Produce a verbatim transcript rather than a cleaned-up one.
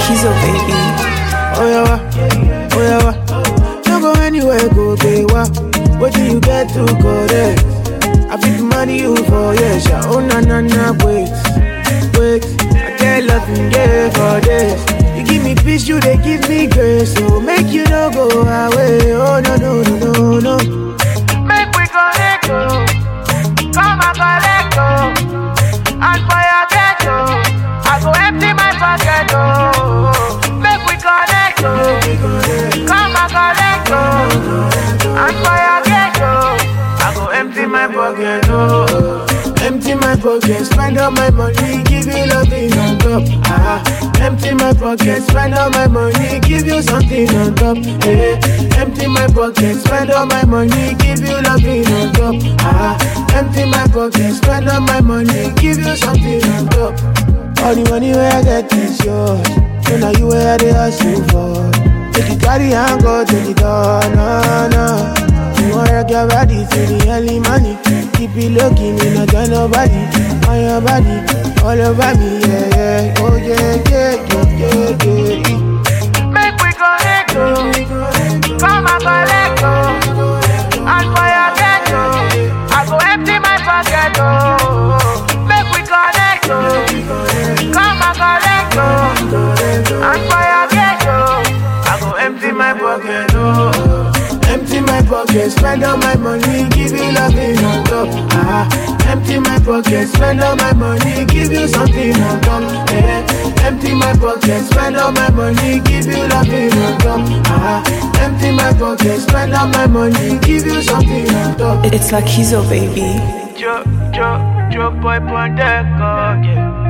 Kizo, baby. Oh yeah, wa. Oh yeah, wa. Don't go anywhere, go gay wa. What do you get to correct? I fit money you for yes, yeah. Oh na na na, wait, wait. I get loving yeah for this. You give me peace, you they give me grace. So make you no go away. Oh no no no no no. Make we connect, oh. Come and collect, oh. And for your ghetto, I go empty my pocket, oh. Make we connect, oh. Come and collect, oh. And for your ghetto, I go empty my pocket, oh. Empty my pocket, spend all my money, give you nothing on top. Ah, empty my pocket, spend all my money, give you something on top. Hey, empty my pocket, spend all my money, give you nothing on top. Ah, empty my pocket, spend all my money, give you something on top. All the money where I get is yours, so now you where they hustle for. Take it carry and go to the door, no, no. You wanna rock your body to the early money. Keep it looking, you not tell nobody. On your body, all over me, yeah, yeah. Oh yeah, yeah, yeah, yeah, yeah. Make we connect, oh. Come and collect, oh. And for your ghetto, I go empty my pocket, oh. Make we connect, oh. Come and collect, oh. And for your ghetto, I go empty my pocket, oh. Empty my pocket, spend all my money, give you nothing on top. Ah, empty my pocket, spend all my money, give you something on top. Yeah. Empty my pocket, spend all my money, give you nothing on top. Ah, empty my pocket, spend all my money, give you something on top. It's like Kizo, baby. Joe, Joe, Joe boy, pon deck, oh, yeah.